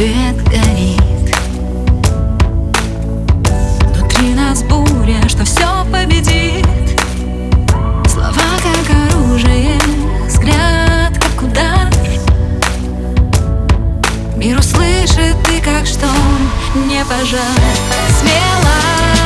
свет горит. Внутри нас буря, что все победит. Слова как оружие, взгляд как удар. Мир услышит, ты как шторм, не пожар. Смело